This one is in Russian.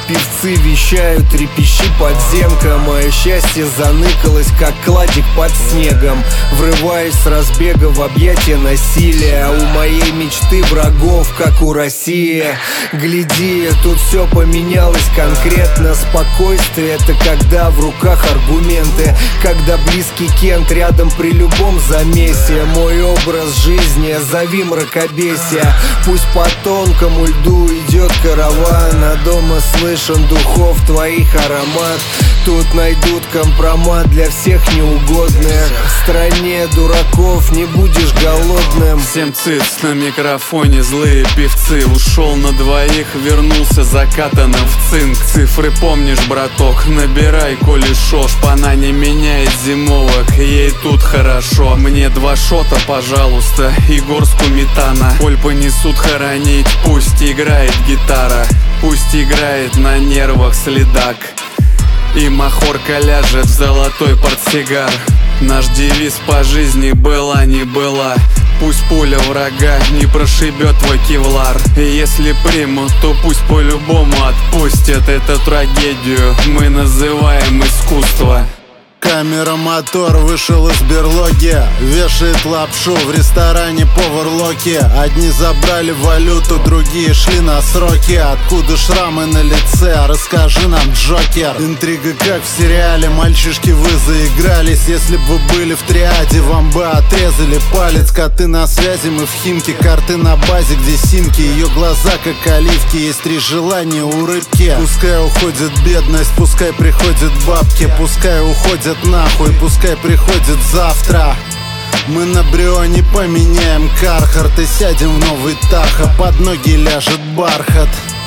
певцы вещают, трепещи подземка. Мое счастье заныкалось, как кладик под снегом. Врываясь с разбега в объятия насилия. А у моей мечты врагов, как у России. Гляди, тут все поменялось конкретно. Спокойствие — это когда в руках аргументы, когда близкий Кент рядом при любом замесе. Мой образ жизни — зови мракобесие. Пусть по тонкому льду идет караван, а дома слышен духов твоих аромат. Тут найдут компромат для всех неугодных. В стране дураков не будешь голодным. Всем циц, на микрофоне злые певцы. Ушел на двоих, вернулся закатанным в цинк. Цифры помнишь, браток, набирай, коли шо. Шпана не меняет зимовок, ей тут хорошо. Мне 2 шота, пожалуйста, и горстку метана. Боль понесут хоронить, пусть играет гитара. Пусть играет на нервах следак. И махорка ляжет в золотой портсигар. Наш девиз по жизни была не была. Пусть пуля врага не прошибет твой кевлар. И если примут, то пусть по-любому отпустят эту трагедию. Мы называем искусство. Камера мотор вышел из берлоги, вешает лапшу в ресторане повар Локи. Одни забрали валюту, другие шли на сроки. Откуда шрамы на лице? Расскажи нам, Джокер. Интрига как в сериале, мальчишки, вы заигрались. Если бы вы были в триаде, вам бы отрезали палец. Коты на связи, мы в Химке, карты на базе, где симки. Ее глаза как оливки, есть 3 желания у рыбки. Пускай уходит бедность, пускай приходят бабки. Пускай уходят нахуй, пускай приходит завтра. Мы на Брионе поменяем Кархарт и сядем в новый Таха. Под ноги ляжет бархат.